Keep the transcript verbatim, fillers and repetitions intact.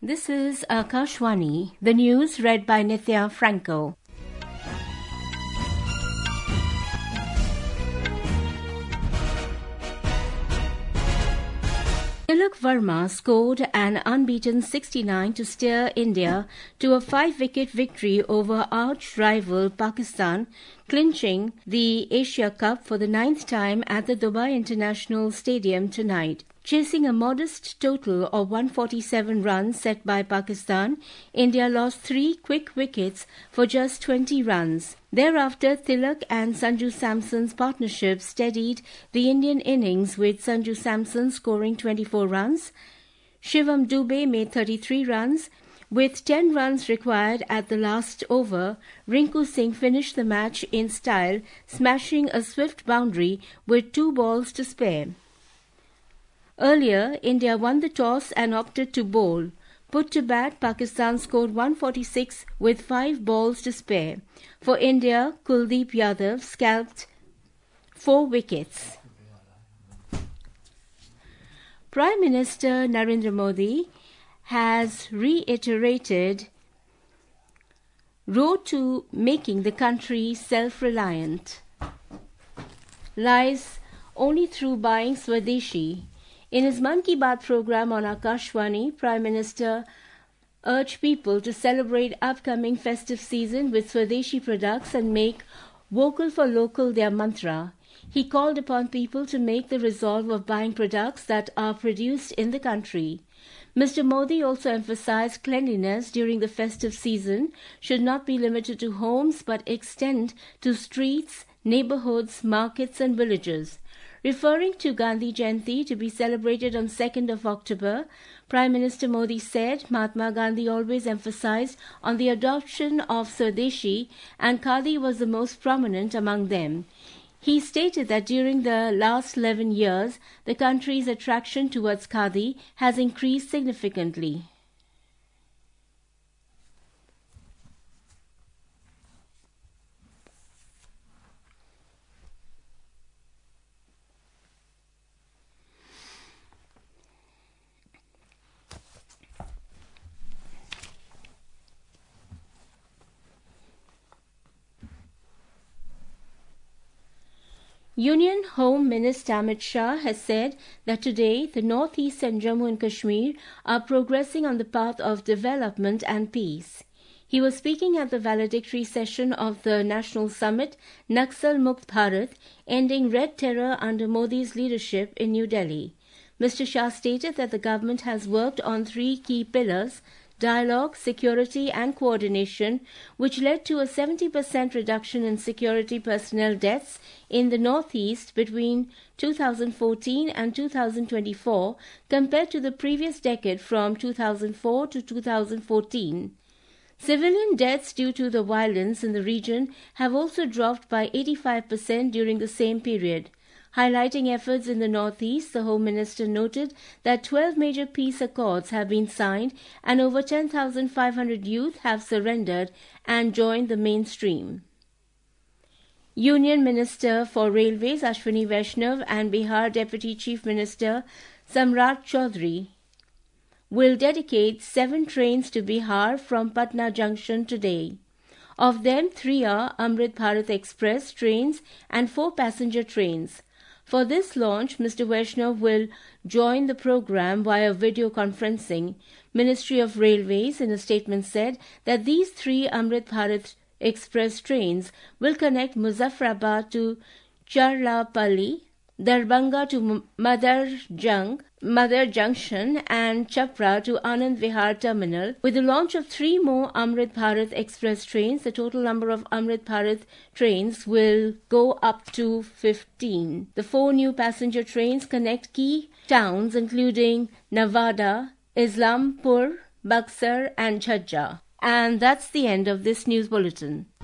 This is Akashwani, the news read by Nithya Franco. Tilak Verma scored an unbeaten sixty-nine to steer India to a five-wicket victory over arch-rival Pakistan, clinching the Asia Cup for the ninth time at the Dubai International Stadium tonight. Chasing a modest total of one hundred forty-seven runs set by Pakistan, India lost three quick wickets for just twenty runs. Thereafter, Tilak and Sanju Samson's partnership steadied the Indian innings, with Sanju Samson scoring twenty-four runs. Shivam Dube made thirty-three runs. With ten runs required at the last over, Rinku Singh finished the match in style, smashing a swift boundary with two balls to spare. Earlier, India won the toss and opted to bowl. Put to bat, Pakistan scored one hundred forty-six with five balls to spare. For India, Kuldeep Yadav scalped four wickets. Prime Minister Narendra Modi has reiterated road to making the country self-reliant lies only through buying Swadeshi. In his Mann Ki Baat program on Akashwani, Prime Minister urged people to celebrate upcoming festive season with Swadeshi products and make vocal for local their mantra. He called upon people to make the resolve of buying products that are produced in the country. Mister Modi also emphasized cleanliness during the festive season should not be limited to homes but extend to streets, neighborhoods, markets and villages. Referring to Gandhi Jayanti to be celebrated on second of October, Prime Minister Modi said Mahatma Gandhi always emphasized on the adoption of Swadeshi, and Khadi was the most prominent among them. He stated that during the last eleven years, the country's attraction towards Khadi has increased significantly. Union Home Minister Amit Shah has said that today the North-East and Jammu and Kashmir are progressing on the path of development and peace. He was speaking at the valedictory session of the National Summit Naxal Mukt Bharat, ending Red Terror under Modi's leadership in New Delhi. Mister Shah stated that the government has worked on three key pillars: dialogue, security and coordination, which led to a seventy percent reduction in security personnel deaths in the Northeast between two thousand fourteen and two thousand twenty-four compared to the previous decade from two thousand four to two thousand fourteen. Civilian deaths due to the violence in the region have also dropped by eighty-five percent during the same period. Highlighting efforts in the Northeast, the Home Minister noted that twelve major peace accords have been signed and over ten thousand five hundred youth have surrendered and joined the mainstream. Union Minister for Railways Ashwini Vaishnav and Bihar Deputy Chief Minister Samrat Chaudhary will dedicate seven trains to Bihar from Patna Junction today. Of them, three are Amrit Bharat Express trains and four passenger trains. For this launch, Mister Vaishnav will join the program via video conferencing. Ministry of Railways in a statement said that these three Amrit Bharat Express trains will connect Muzaffarabad to Charlapalli, Darbhanga to Madar Jung, Madar Junction and Chapra to Anand Vihar Terminal. With the launch of three more Amrit Bharat Express trains, the total number of Amrit Bharat trains will go up to fifteen. The four new passenger trains connect key towns including Nevada, Islampur, Buxar and Jhajjar. And that's the end of this news bulletin.